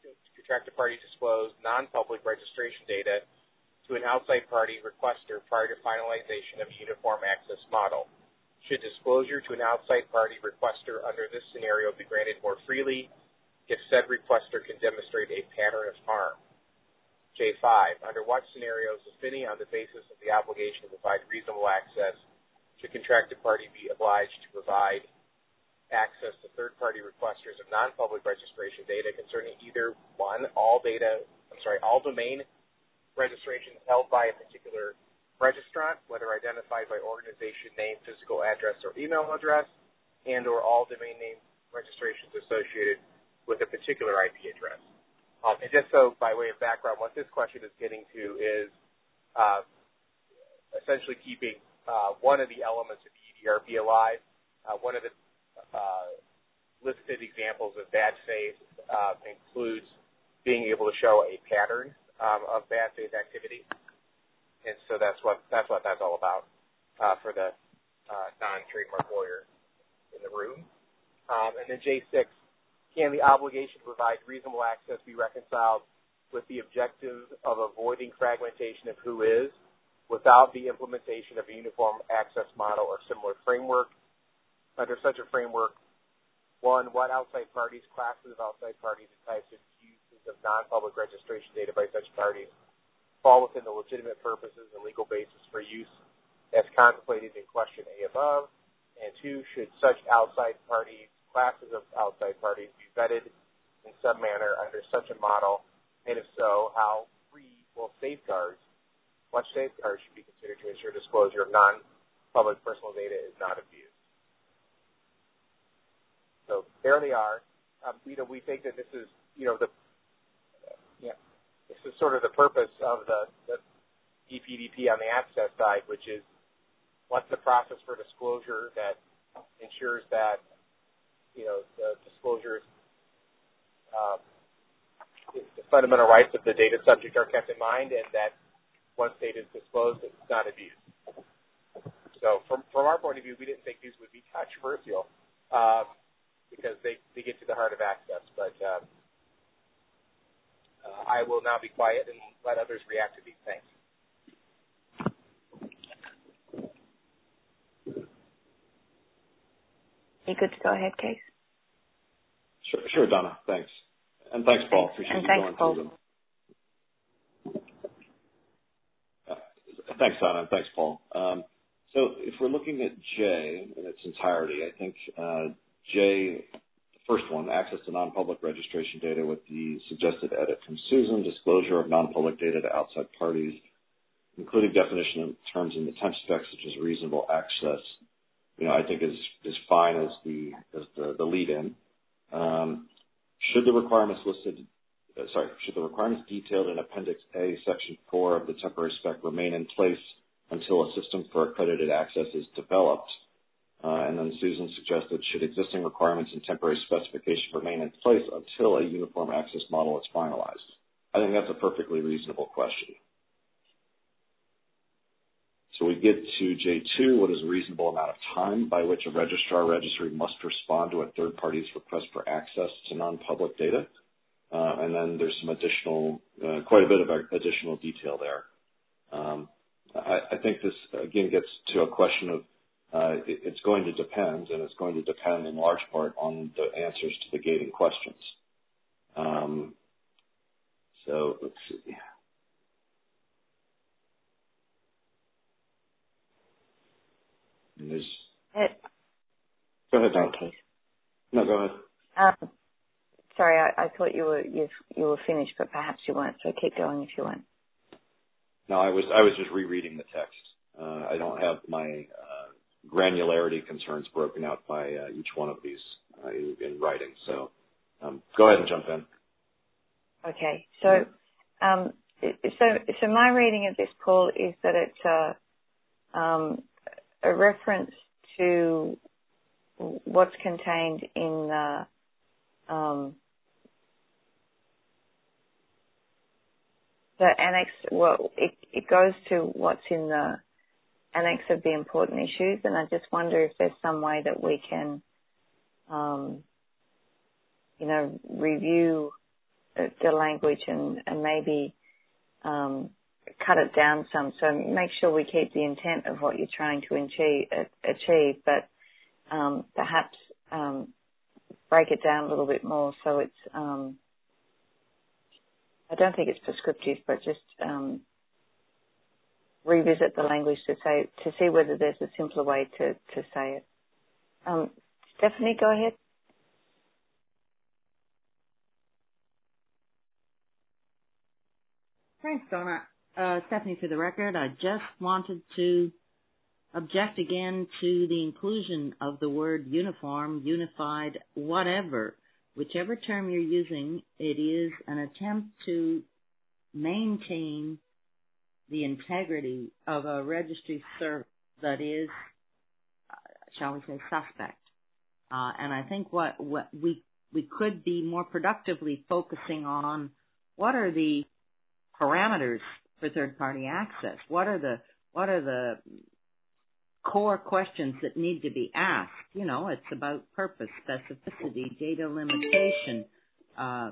contracted party disclose non-public registration data to an outside party requester prior to finalization of a uniform access model. Should disclosure to an outside party requester under this scenario be granted more freely if said requester can demonstrate a pattern of harm? J five, under what scenarios, if any, on the basis of the obligation to provide reasonable access, should contracted party be obliged to provide access to third-party requesters of non-public registration data concerning either, one, all data, I'm sorry, all domain registrations held by a particular registrant, whether identified by organization name, physical address, or email address, and or all domain name registrations associated with a particular I P address. Um, and just so by way of background, what this question is getting to is uh, essentially keeping uh, one of the elements of E D R P alive. Uh, one of the uh, listed examples of bad faith uh, includes being able to show a pattern um, of bad faith activity. And so that's what that's what that's all about uh, for the uh, non-trademark lawyer in the room. Um, and then J six, can the obligation to provide reasonable access be reconciled with the objective of avoiding fragmentation of who is without the implementation of a uniform access model or similar framework? Under such a framework, one, what outside parties, classes of outside parties, and types of uses of non-public registration data by such parties fall within the legitimate purposes and legal basis for use as contemplated in question A above? And two, should such outside parties, classes of outside parties be vetted in some manner under such a model? And if so, how free will safeguards, what safeguards should be considered to ensure disclosure of non-public personal data is not abused? So there they are. Um, you know, we think that this is, you know, the, uh, yeah, this is sort of the purpose of the, the E P D P on the access side, which is what's the process for disclosure that ensures that, you know, the disclosures, uh, the fundamental rights of the data subject are kept in mind, and that once data is disclosed, it's not abused. So from from our point of view, we didn't think these would be controversial um, because they, they get to the heart of access. But uh, uh, I will now be quiet and let others react to these things. You good to go ahead, Case? Sure, sure, Donna. Thanks. And thanks, Paul. Appreciate and you thanks, going Paul. through them. Uh, thanks, Donna, and thanks, Paul. Um, so if we're looking at J in its entirety, I think uh, J, the first one, access to non-public registration data with the suggested edit from Susan, disclosure of non-public data to outside parties, including definition of terms in the temp spec such as reasonable access, you know, I think is is fine as the as the, the lead-in. Um, should the requirements listed, uh, sorry, should the requirements detailed in Appendix A, Section four of the temporary spec remain in place until a system for accredited access is developed? Uh, and then Susan suggested, should existing requirements and temporary specification remain in place until a uniform access model is finalized? I think that's a perfectly reasonable question. So we get to J two, what is a reasonable amount of time by which a registrar or registry must respond to a third party's request for access to non-public data? Uh, and then there's some additional, uh, quite a bit of additional detail there. Um, I, I think this, again, gets to a question of uh, it, it's going to depend, and it's going to depend in large part on the answers to the gating questions. Um, so let's see. There's, It, go ahead, Don. okay. No, go ahead. Um, sorry, I, I thought you were you you were finished, but perhaps you weren't. So keep going if you want. No, I was I was just rereading the text. Uh, I don't have my uh, granularity concerns broken out by uh, each one of these uh, in, in writing. So um, go ahead and jump in. Okay. So, um, so so my reading of this, Paul, is that it's a um, a reference to what's contained in the um, the annex. Well, it, it goes to what's in the annex of the important issues, and I just wonder if there's some way that we can, um, you know, review the language and, and maybe um, cut it down some. So make sure we keep the intent of what you're trying to achieve, achieve but um, perhaps um, break it down a little bit more so it's, um, I don't think it's prescriptive, but just um, revisit the language to say to see whether there's a simpler way to, to say it. Um, Stephanie, go ahead. Thanks, Donna. Uh, Stephanie, for the record, I just wanted to object again to the inclusion of the word uniform, unified, whatever. Whichever term you're using, it is an attempt to maintain the integrity of a registry service that is, uh, shall we say, suspect. Uh, and I think what, what we we could be more productively focusing on what are the parameters for third-party access. What are the what are the core questions that need to be asked? You know, it's about purpose, specificity, data limitation, uh,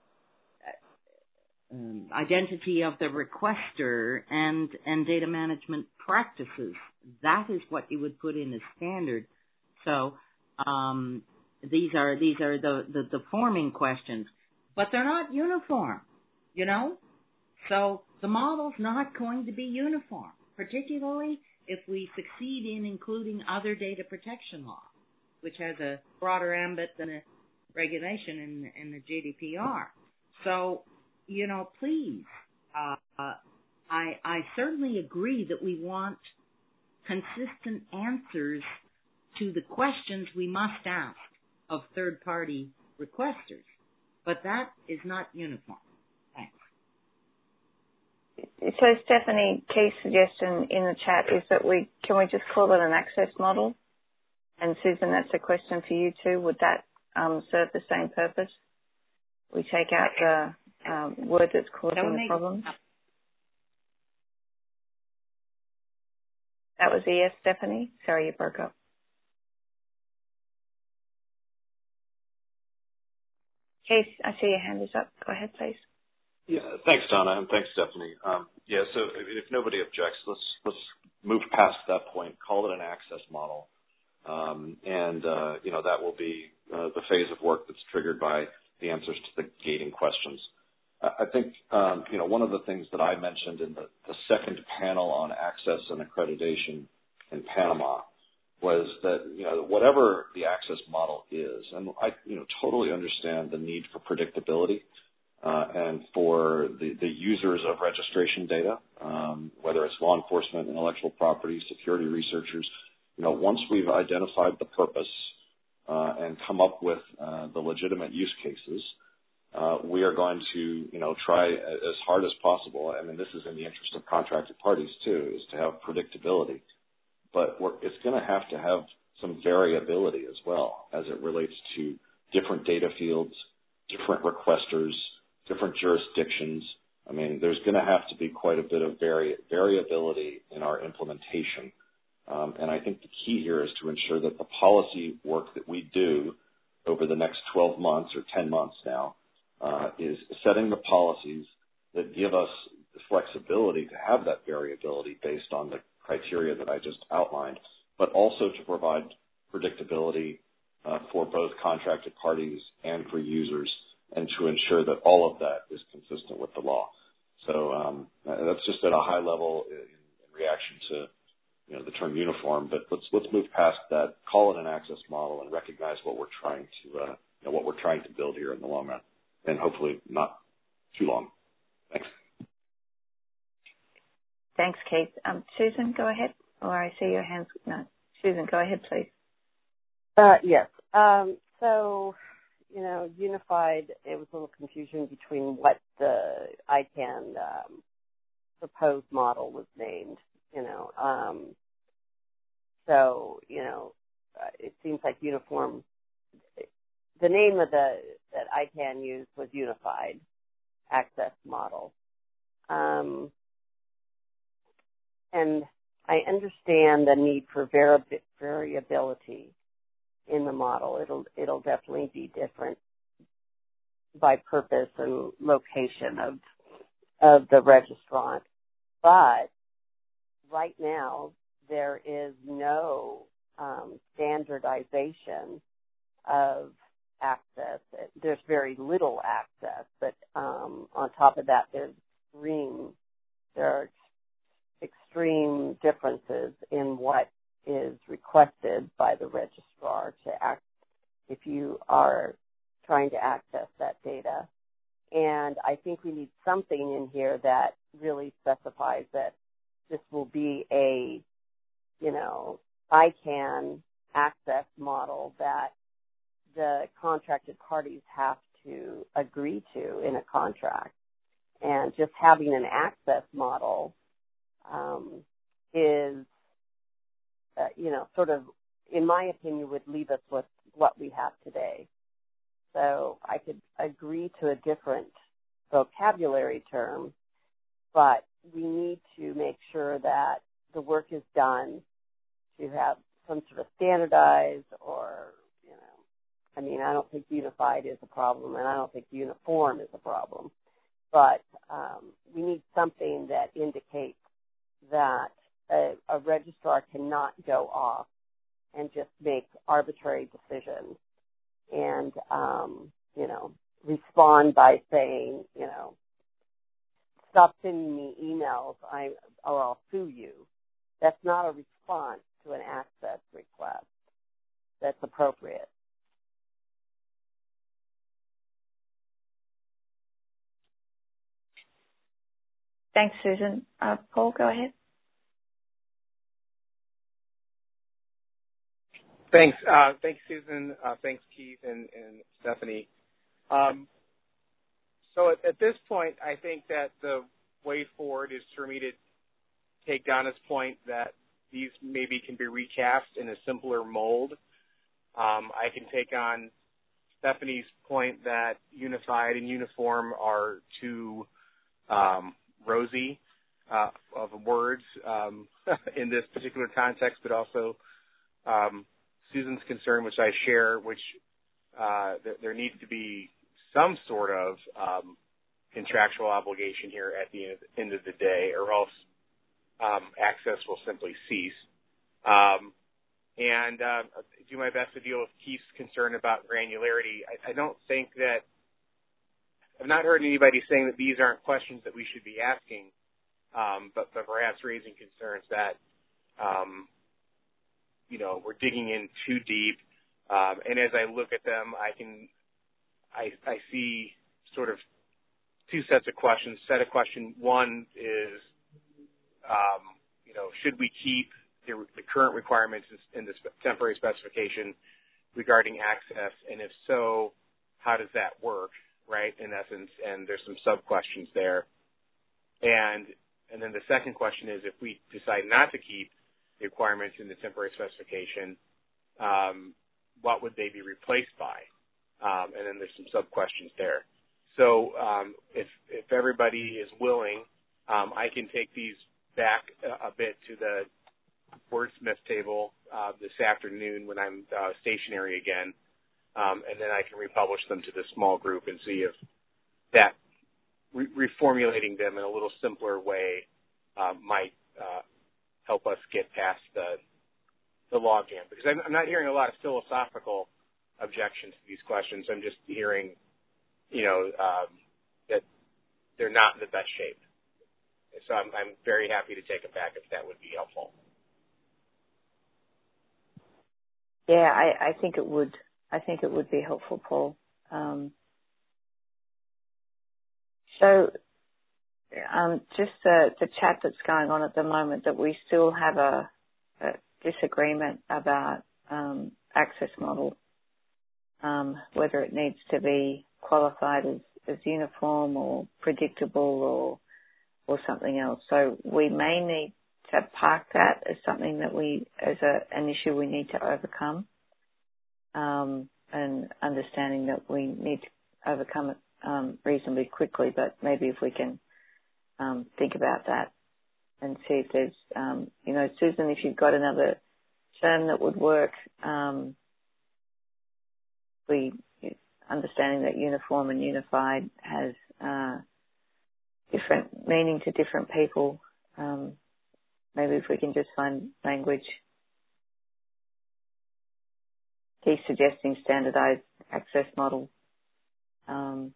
um, identity of the requester, and and data management practices. That is what you would put in as standard. So um, these are these are the, the the forming questions, but they're not uniform. You know. So the model's not going to be uniform, particularly if we succeed in including other data protection law, which has a broader ambit than a regulation in, in the G D P R. So, you know, please, uh, uh, I, I certainly agree that we want consistent answers to the questions we must ask of third-party requesters, but that is not uniform. So, Stephanie, Keith's suggestion in the chat is that we can we just call it an access model? And Susan, that's a question for you too. Would that um, serve the same purpose? We take out the um, word that's causing that the problem. That was a yes, Stephanie. Sorry, you broke up. Keith, I see your hand is up. Go ahead, please. Yeah, thanks, Donna, and thanks, Stephanie. Um, yeah, so if nobody objects, let's let's move past that point. Call it an access model, um, and uh, you know that will be uh, the phase of work that's triggered by the answers to the gating questions. I think um, you know one of the things that I mentioned in the, the second panel on access and accreditation in Panama was that you know whatever the access model is, and I you know totally understand the need for predictability. Uh, and for the, the users of registration data, um, whether it's law enforcement, intellectual property, security researchers, you know, once we've identified the purpose uh, and come up with uh, the legitimate use cases, uh, we are going to, you know, try as hard as possible. I mean, this is in the interest of contracted parties too, is to have predictability. But we're, it's going to have to have some variability as well as it relates to different data fields, different requesters, different jurisdictions. I mean, there's going to have to be quite a bit of vari- variability in our implementation. Um, and I think the key here is to ensure that the policy work that we do over the next twelve months or ten months now uh, is setting the policies that give us the flexibility to have that variability based on the criteria that I just outlined, but also to provide predictability uh, for both contracted parties and for users, and to ensure that all of that is consistent with the law. So um, that's just at a high level in, in reaction to you know the term uniform. But let's let's move past that. Call it an access model and recognize what we're trying to uh, you know, what we're trying to build here in the long run, and hopefully not too long. Thanks. Thanks, Keith. Um, Susan, go ahead. Or I see your hands. No, Susan, go ahead, please. Uh, yes. Um, so. You know, unified, it was a little confusion between what the I CANN um, proposed model was named, you know. Um, so, you know, uh, it seems like uniform, the name of the, that I CANN used was unified access model. Um, and I understand the need for vari- variability in the model. It'll it'll definitely be different by purpose and location of of the registrant. But right now, there is no um, standardization of access. There's very little access, but um, on top of that, there's extreme, there are extreme differences in what is requested by the registrar to act if you are trying to access that data. And I think we need something in here that really specifies that this will be a, you know, I CAN access model that the contracted parties have to agree to in a contract. And just having an access model um, is, uh, you know, sort of, in my opinion, would leave us with what we have today. So I could agree to a different vocabulary term, but we need to make sure that the work is done to have some sort of standardized or, you know, I mean, I don't think unified is a problem, and I don't think uniform is a problem, but um, we need something that indicates that a, a registrar cannot go off and just make arbitrary decisions and, um, you know, respond by saying, you know, stop sending me emails I, or I'll sue you. That's not a response to an access request that's appropriate. Thanks, Susan. Uh, Paul, go ahead. Thanks. Uh, thanks, Susan. Uh, thanks, Keith and, and Stephanie. Um, so at, at this point, I think that the way forward is for me to take Donna's point that these maybe can be recast in a simpler mold. Um, I can take on Stephanie's point that unified and uniform are too um, rosy uh, of words um, in this particular context, but also um, Susan's concern, which I share, which uh, th- there needs to be some sort of um, contractual obligation here at the end of the day, or else um, access will simply cease. Um, and uh, do my best to deal with Keith's concern about granularity. I, I don't think that I've not heard anybody saying that these aren't questions that we should be asking, um, but, but perhaps raising concerns that um, you know, we're digging in too deep. Um, and as I look at them, I can, I, I see sort of two sets of questions. Set of question one is, um, you know, should we keep the, the current requirements in the temporary specification regarding access? And if so, how does that work, right, in essence? And there's some sub-questions there. And, and then the second question is, if we decide not to keep the requirements in the temporary specification, um, what would they be replaced by? Um, and then there's some sub-questions there. So um, if, if everybody is willing, um, I can take these back a, a bit to the wordsmith table uh, this afternoon when I'm uh, stationary again, um, and then I can republish them to the small group and see if that re- reformulating them in a little simpler way uh, might uh, help us get past the the logjam, because I'm, I'm not hearing a lot of philosophical objections to these questions. I'm just hearing, you know, um, that they're not in the best shape. So I'm, I'm very happy to take them back if that would be helpful. Yeah, I, I think it would. I think it would be helpful, Paul. Um, so. Um, just the, the chat that's going on at the moment, that we still have a, a disagreement about um, access model, um, whether it needs to be qualified as, as uniform or predictable or or something else. So we may need to park that as something that we, as a, an issue we need to overcome, um, and understanding that we need to overcome it um, reasonably quickly, but maybe if we can Um, think about that and see if there's, um, you know, Susan, if you've got another term that would work, um, we, understanding that uniform and unified has uh, different meaning to different people. Um, maybe if we can just find language, he's suggesting standardized access model. Um,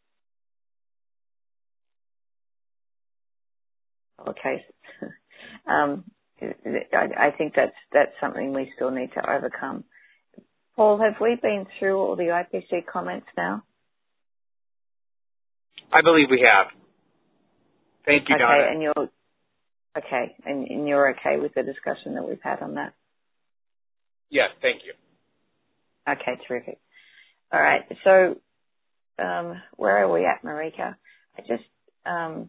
okay. um, I, I think that's that's something we still need to overcome. Paul, have we been through all the I P C comments now? I believe we have. Thank you, okay, Donna. And you're, okay, and, and you're okay with the discussion that we've had on that? Yes, thank you. Okay, terrific. All right, so um, where are we at, Marika? I just, um,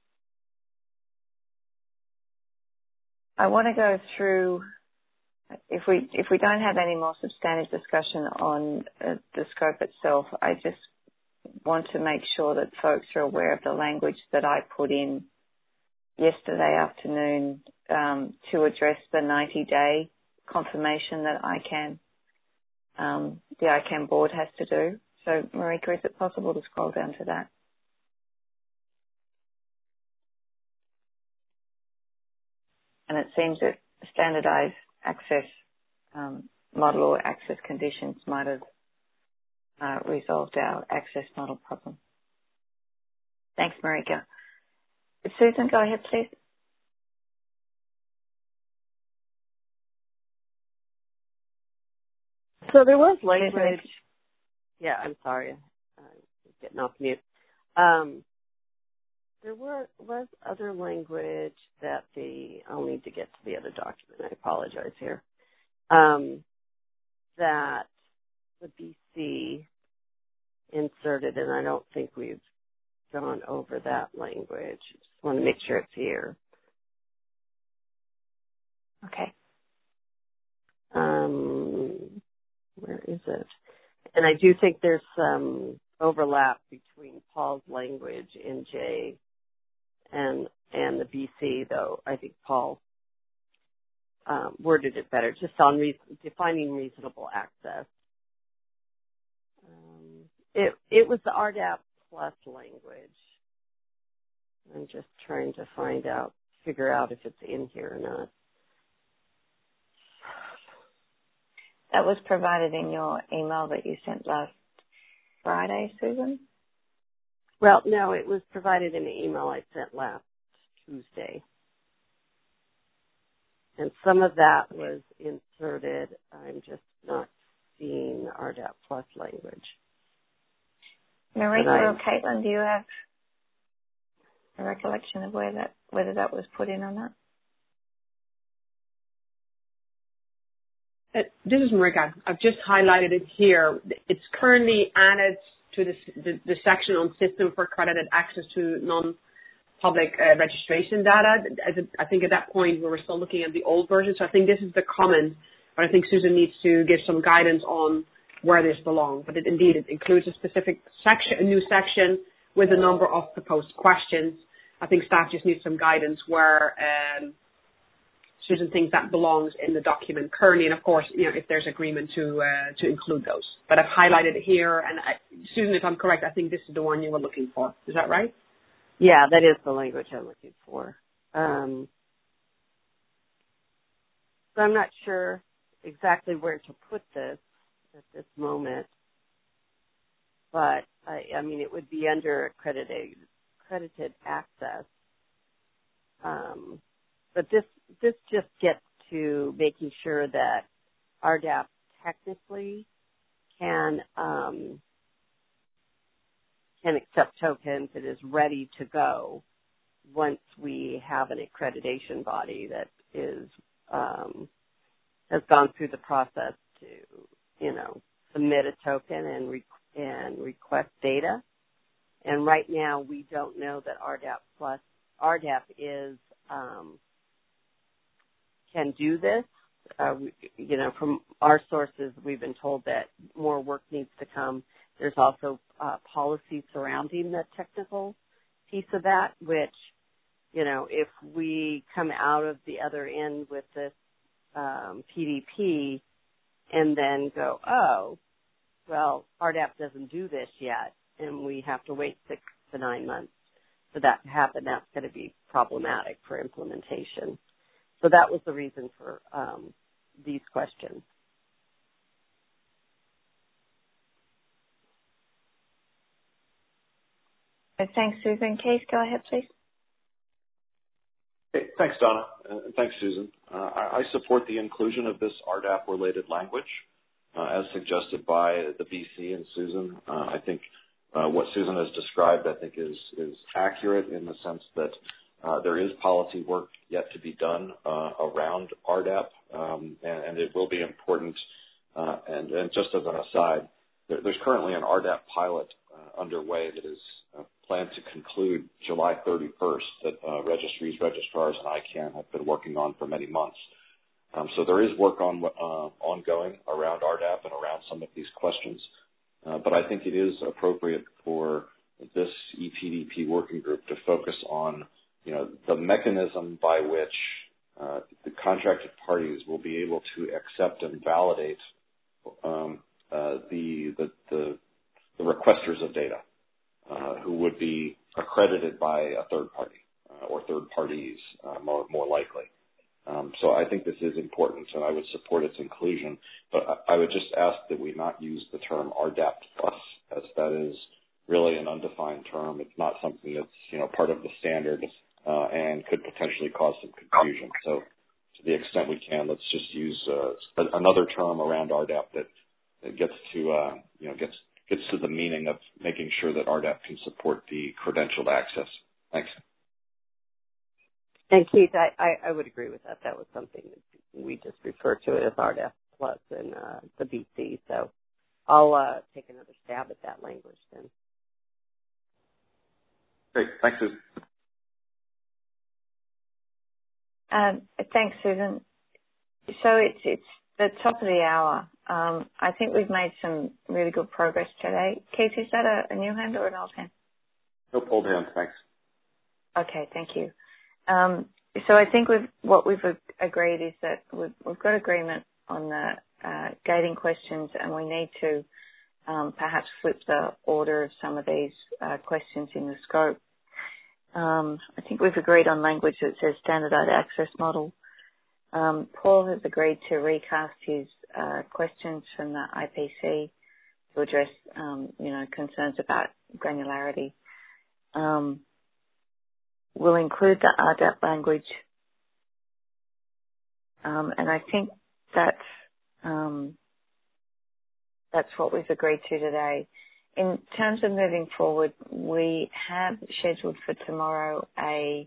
I want to go through, if we if we don't have any more substantive discussion on uh, the scope itself, I just want to make sure that folks are aware of the language that I put in yesterday afternoon um, to address the ninety-day confirmation that I CAN, um, the I CAN board has to do. So, Marika, is it possible to scroll down to that? And it seems that standardized access um, model or access conditions might have uh, resolved our access model problem. Thanks, Marika. Susan, go ahead, please. So there was language. Yeah, I'm sorry. I'm getting off mute. Um, there were was other language that the, I'll need to get to the other document. I apologize here. Um, that the B C inserted, and I don't think we've gone over that language. Just want to make sure it's here. Okay. Um, where is it? And I do think there's some overlap between Paul's language in J and and the B C, though I think Paul um, worded it better, just on re- defining reasonable access. Um, it it was the R D A P plus language. I'm just trying to find out, figure out if it's in here or not. That was provided in your email that you sent last Friday, Susan? Well, no, it was provided in the email I sent last Tuesday. And some of that was inserted. I'm just not seeing the R D A P plus language. Marika or Caitlin, do you have a recollection of where that, whether that was put in or not? Uh, this is Marika. I've just highlighted it here. It's currently added to this, the, the section on system for accredited access to non-public uh, registration data. As a, I think at that point we were still looking at the old version, so I think this is the comment, but I think Susan needs to give some guidance on where this belongs. But it, indeed, it includes a specific section, a new section with a number of proposed questions. I think staff just needs some guidance where um, Susan thinks that belongs in the document currently, and of course, you know, if there's agreement to uh, to include those. But I've highlighted it here, and I, Susan, if I'm correct, I think this is the one you were looking for. Is that right? Yeah, that is the language I'm looking for. Um, so I'm not sure exactly where to put this at this moment, but I, I mean, it would be under accredited accredited access. Um, but this this just gets to making sure that R D A P technically can um, can accept tokens and is ready to go once we have an accreditation body that is um, has gone through the process to, you know, submit a token and re- and request data. And right now we don't know that R D A P plus R D A P is um, can do this. Uh, we, you know, from our sources, we've been told that more work needs to come. There's also uh, policy surrounding the technical piece of that, which, you know, if we come out of the other end with this um, P D P and then go, oh, well, R D A P doesn't do this yet, and we have to wait six to nine months for that to happen. That's going to be problematic for implementation. So that was the reason for um, these questions. Thanks, Susan. Keith, go ahead, please. Hey, thanks, Donna, and thanks, Susan. Uh, I, I support the inclusion of this R D A P-related language, uh, as suggested by the B C and Susan. Uh, I think uh, what Susan has described, I think, is is accurate in the sense that uh, there is policy work yet to be done uh, around R D A P, um, and, and it will be important. Uh, and, and just as an aside, there, there's currently an R D A P pilot uh, underway that is uh, planned to conclude July thirty-first that uh, registries, registrars, and I CANN have been working on for many months. Um, so there is work on uh, ongoing around R D A P and around some of these questions. Uh, but I think it is appropriate for this E P D P working group to focus on, you know, the mechanism by which uh, the contracted parties will be able to accept and validate um, uh, the, the, the the requesters of data, uh, who would be accredited by a third party uh, or third parties, uh, more more likely. Um, so I think this is important, and I would support its inclusion. But I, I would just ask that we not use the term R D A P plus, as that is really an undefined term. It's not something that's, you know, part of the standard uh, and could potentially cause some confusion. So to the extent we can, let's just use uh, another term around R D A P that, that gets to, uh, you know, gets gets to the meaning of making sure that R D A P can support the credentialed access. Thanks. And Keith, I, I, I would agree with that. That was something that we just refer to it as R D A P plus in uh, the B C. So I'll uh, take another stab at that language then. Great. Thanks, Susan. Um, thanks, Susan. So it's it's the top of the hour. Um, I think we've made some really good progress today. Keith, is that a, a new hand or an old hand? Nope, old hand. Thanks. Okay, thank you. Um, so I think we've, what we've agreed is that we've, we've got agreement on the uh, gating questions, and we need to um, perhaps flip the order of some of these uh, questions in the scope. Um, I think we've agreed on language that says standardized access model. Um, Paul has agreed to recast his uh, questions from the I P C to address, um, you know, concerns about granularity. Um, we'll include the R D A P language, um, and I think that's um, that's what we've agreed to today. In terms of moving forward, we have scheduled for tomorrow a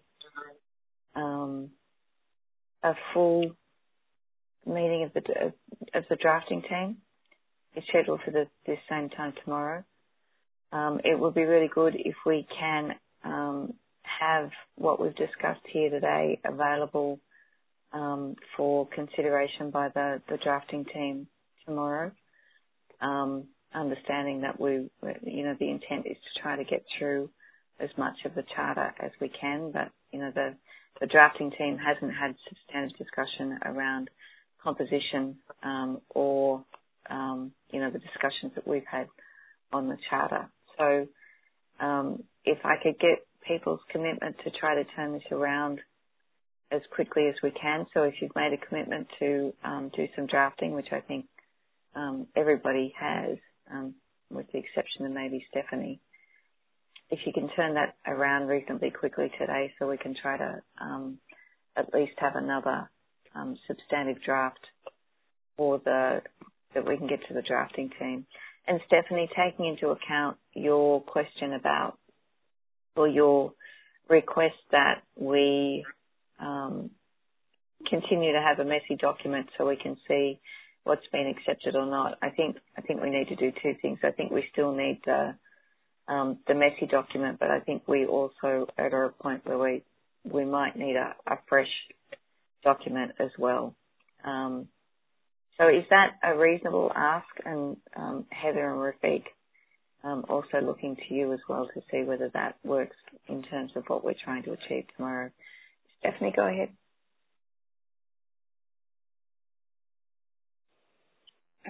um, a full meeting of the of the drafting team. It's scheduled for the, this same time tomorrow. Um, it would be really good if we can um, have what we've discussed here today available um, for consideration by the, the drafting team tomorrow. Um, understanding that we, you know, the intent is to try to get through as much of the charter as we can, but, you know, the, the drafting team hasn't had substantive discussion around composition um, or, um, you know, the discussions that we've had on the charter. So um, if I could get people's commitment to try to turn this around as quickly as we can. So if you've made a commitment to um, do some drafting, which I think um, everybody has, um, with the exception of maybe Stephanie, if you can turn that around reasonably quickly today so we can try to um, at least have another um, substantive draft for the that we can get to the drafting team. And Stephanie, taking into account your question about, or your request that we um, continue to have a messy document so we can see what's been accepted or not, I think I think we need to do two things. I think we still need the um, the messy document, but I think we also are at a point where we we might need a, a fresh document as well. Um, so is that a reasonable ask? And um, Heather and Rafiq, um, also looking to you as well to see whether that works in terms of what we're trying to achieve tomorrow. Stephanie, go ahead. Uh,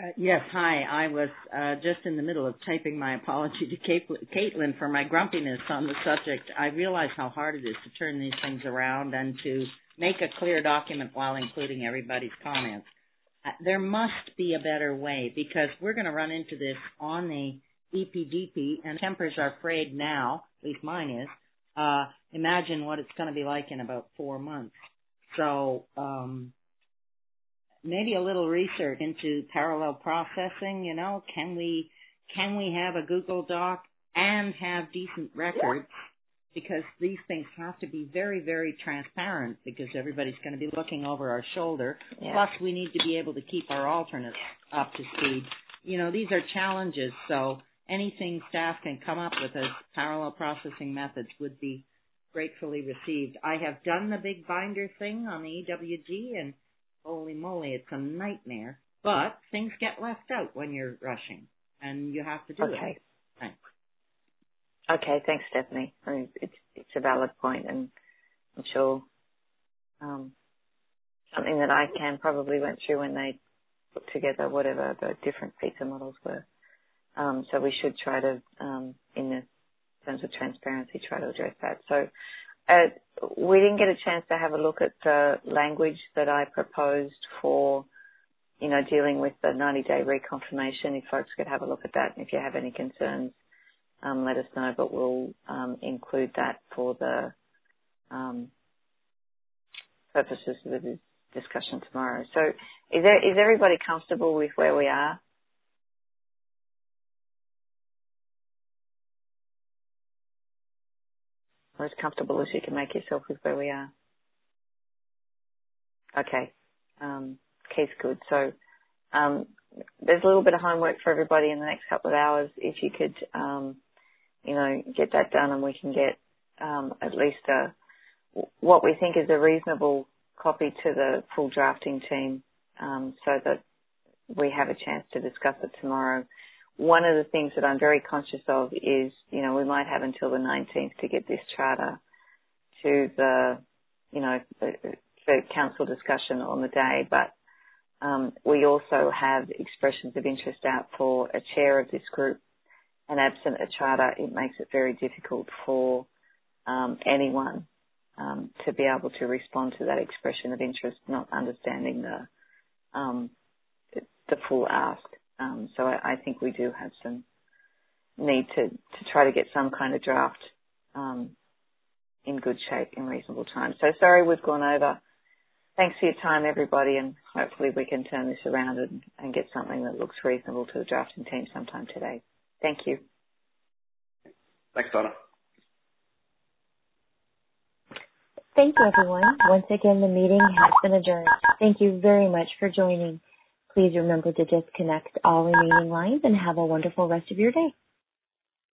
Uh, yes, hi. I was uh, just in the middle of typing my apology to Kate- Caitlin for my grumpiness on the subject. I realize how hard it is to turn these things around and to make a clear document while including everybody's comments. Uh, there must be a better way, because we're going to run into this on the E P D P, and tempers are frayed now, at least mine is. Uh, imagine what it's going to be like in about four months. So, um, maybe a little research into parallel processing, you know, can we, can we have a Google Doc and have decent records? Because these things have to be very, very transparent, because everybody's going to be looking over our shoulder. Yeah. Plus, we need to be able to keep our alternates up to speed. You know, these are challenges, so anything staff can come up with as parallel processing methods would be gratefully received. I have done the big binder thing on the E W G, and holy moly, it's a nightmare. But things get left out when you're rushing, and you have to do okay. it. Thanks. Okay, thanks, Stephanie. I mean, it's it's a valid point, and I'm sure um, something that I can probably went through when they put together whatever the different pizza models were. Um, so we should try to, um, in the terms of transparency, try to address that. So uh, we didn't get a chance to have a look at the language that I proposed for, you know, dealing with the ninety-day reconfirmation. If folks could have a look at that, and if you have any concerns, Um, let us know, but we'll um, include that for the um, purposes of the discussion tomorrow. So is, there, is everybody comfortable with where we are? Or as comfortable as you can make yourself with where we are? Okay. Um, Keith's good. So um, there's a little bit of homework for everybody in the next couple of hours. If you could... Um, you know, get that done, and we can get um, at least a, what we think is a reasonable copy to the full drafting team, um, so that we have a chance to discuss it tomorrow. One of the things that I'm very conscious of is, you know, we might have until the nineteenth to get this charter to the, you know, for council discussion on the day, but um, we also have expressions of interest out for a chair of this group. And absent a charter, it makes it very difficult for um, anyone um, to be able to respond to that expression of interest, not understanding the um, the full ask. Um, so I, I think we do have some need to, to try to get some kind of draft um, in good shape in reasonable time. So sorry we've gone over. Thanks for your time, everybody, and hopefully we can turn this around and, and get something that looks reasonable to the drafting team sometime today. Thank you. Thanks, Donna. Thank you, everyone. Once again, the meeting has been adjourned. Thank you very much for joining. Please remember to disconnect all remaining lines and have a wonderful rest of your day.